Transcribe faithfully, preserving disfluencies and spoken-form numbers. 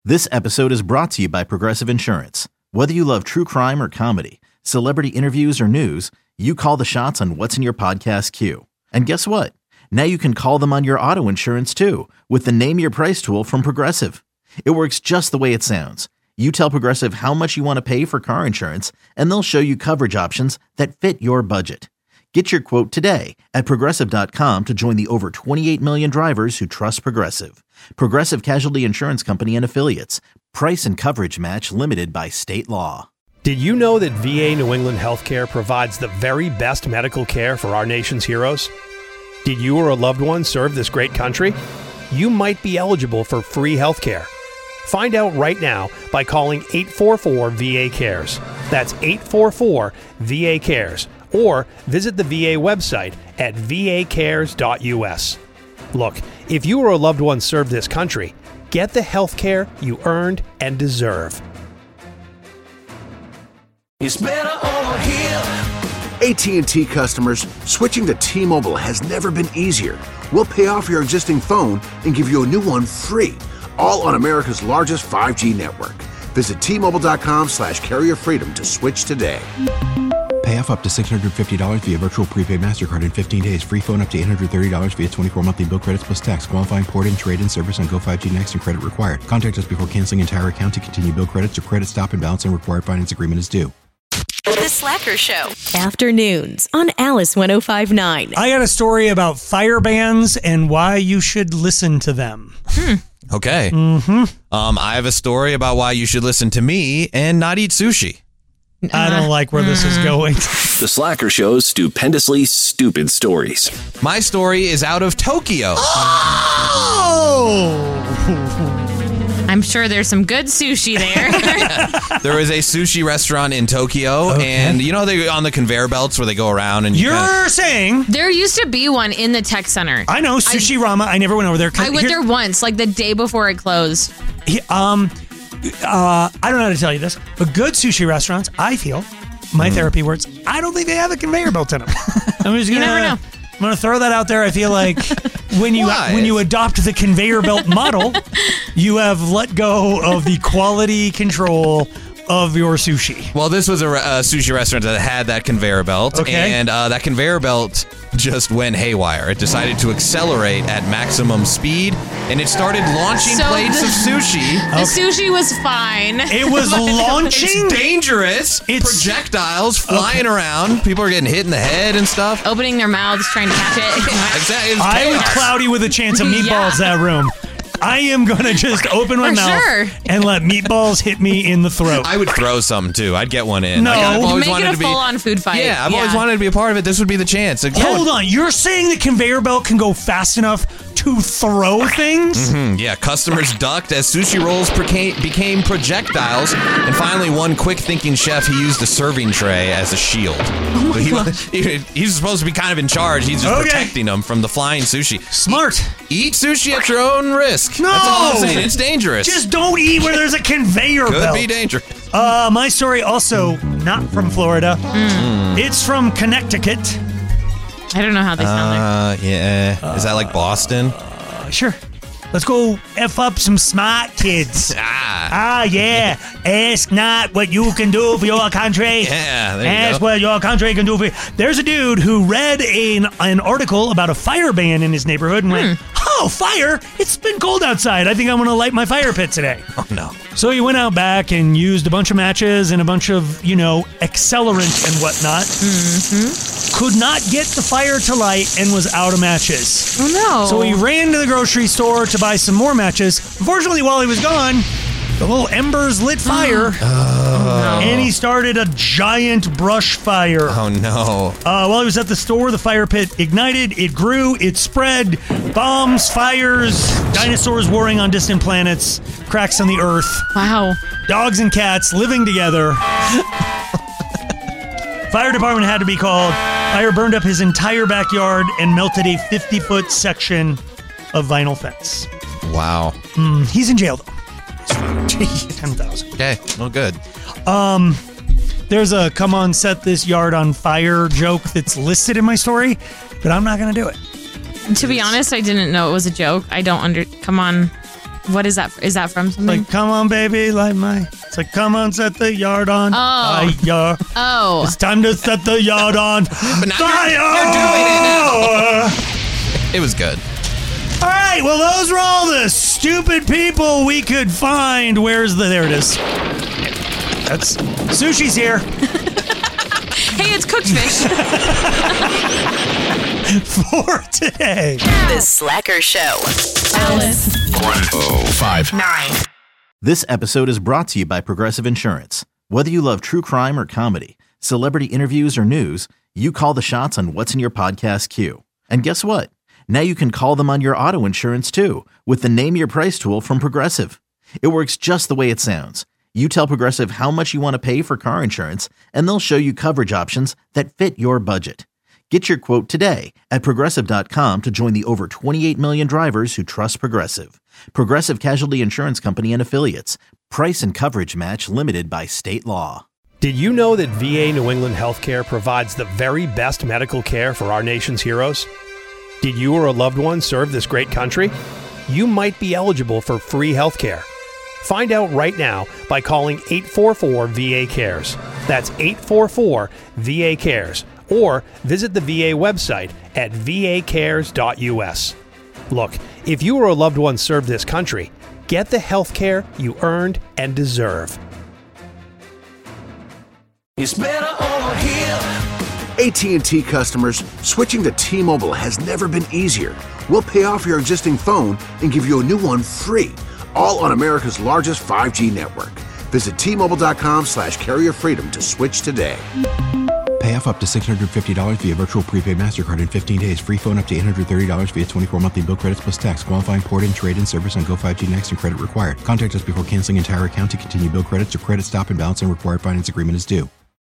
This episode is brought to you by Progressive Insurance. Whether you love true crime or comedy, celebrity interviews or news, you call the shots on what's in your podcast queue. And guess what? Now you can call them on your auto insurance too with the Name Your Price tool from Progressive. It works just the way it sounds. You tell Progressive how much you want to pay for car insurance, and they'll show you coverage options that fit your budget. Get your quote today at Progressive dot com to join the over twenty-eight million drivers who trust Progressive. Progressive Casualty Insurance Company and Affiliates. Price and coverage match limited by state law. Did you know that V A New England Healthcare provides the very best medical care for our nation's heroes? Did you or a loved one serve this great country? You might be eligible for free healthcare. Find out right now by calling eight four four V A cares. That's eight four four V A cares. Or visit the V A website at v a cares dot u s. Look, if you or a loved one served this country, get the health care you earned and deserve. It's better over here. A T and T customers, switching to T-Mobile has never been easier. We'll pay off your existing phone and give you a new one free, all on America's largest five G network. Visit T Mobile dot com slash carrier freedom to switch today. Pay off up to six hundred fifty dollars via virtual prepaid MasterCard in fifteen days. Free phone up to eight hundred thirty dollars via twenty-four monthly bill credits plus tax. Qualifying port and trade-in service on Go five G Next and credit required. Contact us before canceling entire account to continue bill credits or credit stop and balance and required finance agreement is due. The Slacker Show. Afternoons on Alice one oh five point nine. I got a story about fire bans and why you should listen to them. Hmm. Okay. Mm-hmm. Um, I have a story about why you should listen to me and not eat sushi. I don't like where this is going. The Slacker Show's stupendously stupid stories. My story is out of Tokyo. Oh! I'm sure there's some good sushi there. There is a sushi restaurant in Tokyo, okay. And you know they on the conveyor belts where they go around and you You're kinda... saying there used to be one in the tech center. I know Sushi I, Rama. I never went over there. I went Here, there once, like the day before it closed. He, um, uh, I don't know how to tell you this, but good sushi restaurants, I feel, my mm. therapy words, I don't think they have a conveyor belt in them. I'm just gonna, you never know. I'm gonna throw that out there. I feel like when you Why? when you adopt the conveyor belt model, you have let go of the quality control of your sushi. Well, this was a, a sushi restaurant that had that conveyor belt, okay. and uh, that conveyor belt just went haywire. It decided to accelerate at maximum speed, and it started launching so plates the, of sushi. The okay. sushi was fine. It was launching? It's dangerous. It's projectiles flying okay. around. People are getting hit in the head and stuff. Opening their mouths, trying to catch it. Exactly. It I was cloudy with a chance of meatballs yeah. that room. I am going to just open my For mouth sure. and let meatballs hit me in the throat. I would throw some, too. I'd get one in. No. Like, I've always Make wanted it a to be, full-on food fight. Yeah, I've yeah. always wanted to be a part of it. This would be the chance. Like, Hold on. You're saying the conveyor belt can go fast enough to throw things? Mm-hmm, yeah, customers ducked as sushi rolls became, became projectiles, and finally one quick-thinking chef, he used a serving tray as a shield. Oh my he, gosh. He, he's supposed to be kind of in charge. He's just okay. protecting them from the flying sushi. Smart. Eat, eat sushi at your own risk. No. That's all I'm saying. It's dangerous. Just don't eat where there's a conveyor Could belt. Could be dangerous. Uh, my story also not from Florida. Mm. It's from Connecticut. I don't know how they sound uh, there. Yeah. Is that like Boston? Uh, sure. Let's go F up some smart kids. ah. Ah, yeah. Ask not what you can do for your country. Yeah, there you Ask go. what your country can do for you. There's a dude who read an, an article about a fire ban in his neighborhood and went, hmm. oh, fire? It's been cold outside. I think I'm going to light my fire pit today. Oh, no. So he went out back and used a bunch of matches and a bunch of, you know, accelerant and whatnot. Mm-hmm. Could not get the fire to light and was out of matches. Oh, no. So he ran to the grocery store to buy some more matches. Unfortunately, while he was gone, the little embers lit fire. Oh. And he started a giant brush fire. Oh, no. Uh, while he was at the store, the fire pit ignited, it grew, it spread. Bombs, fires, dinosaurs warring on distant planets, cracks on the earth. Wow. Dogs and cats living together. Fire department had to be called. Fire burned up his entire backyard and melted a fifty-foot section of vinyl fence. Wow. Mm, he's in jail, though. ten thousand. Okay, well, good. Um, there's a come on, set this yard on fire joke that's listed in my story, but I'm not going to do it. To be honest, I didn't know it was a joke. I don't under... Come on. What is that? Is that from something? Like, come on, baby, light my. It's like, come on, set the yard on Oh. fire. Oh. It's time to set the yard on But now fire. you're, you're doing it. It was good. All right, well, those were all the stupid people we could find. Where's the? There it is. That's Sushi's here. Hey, it's cooked fish. For today. The Slacker Show. Alice. Oh, five. Nine. This episode is brought to you by Progressive Insurance. Whether you love true crime or comedy, celebrity interviews or news, you call the shots on what's in your podcast queue. And guess what? Now you can call them on your auto insurance too with the Name Your Price tool from Progressive. It works just the way it sounds. You tell Progressive how much you want to pay for car insurance, and they'll show you coverage options that fit your budget. Get your quote today at Progressive dot com to join the over twenty-eight million drivers who trust Progressive. Progressive Casualty Insurance Company and Affiliates. Price and coverage match limited by state law. Did you know that V A New England Healthcare provides the very best medical care for our nation's heroes? Did you or a loved one serve this great country? You might be eligible for free healthcare. Find out right now by calling eight four four V A cares. That's eight four four V A cares. Or visit the V A website at v a cares dot u s. Look, if you or a loved one served this country, get the health care you earned and deserve. It's better over here. A T and T customers, switching to T-Mobile has never been easier. We'll pay off your existing phone and give you a new one free, all on America's largest five G network. Visit T Mobile dot com slash carrier freedom to switch today. Pay off up to six hundred fifty dollars via virtual prepaid MasterCard in fifteen days. Free phone up to eight hundred thirty dollars via twenty-four monthly bill credits plus tax. Qualifying port-in, trade-in service on Go five G Next and credit required. Contact us before canceling entire account to continue bill credits or credit stop and balance and required finance agreement is due.